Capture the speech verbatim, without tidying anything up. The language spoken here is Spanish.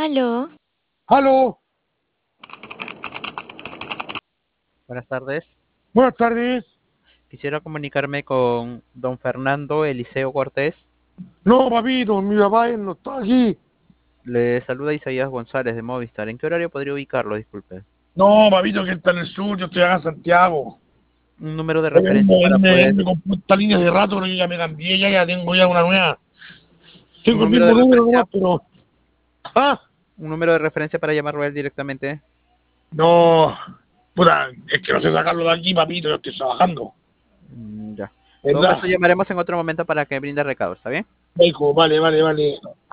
Aló, Aló, Buenas tardes. buenas tardes. Quisiera comunicarme con don Fernando Eliseo Cortés. No, papito, mi papá él no está aquí. Le saluda Isaías González de Movistar. ¿En qué horario podría ubicarlo? Disculpe. No, papito, que él está en el sur, yo estoy acá en Santiago. Un número de Él referencia me, él para me, él poder... me compró esta línea de rato, pero yo ya me cambié, ya, ya tengo ya una nueva. Un Tengo el número mismo de número nomás, referencia. pero... Ah, Un número de referencia para llamarlo a él directamente. no, puta, es que no sé sacarlo de aquí, papito, yo estoy trabajando. Mm, ya. En todo ¿Verdad? caso, llamaremos en otro momento para que brinde recado. ¿Está bien? Hijo, vale, vale, vale.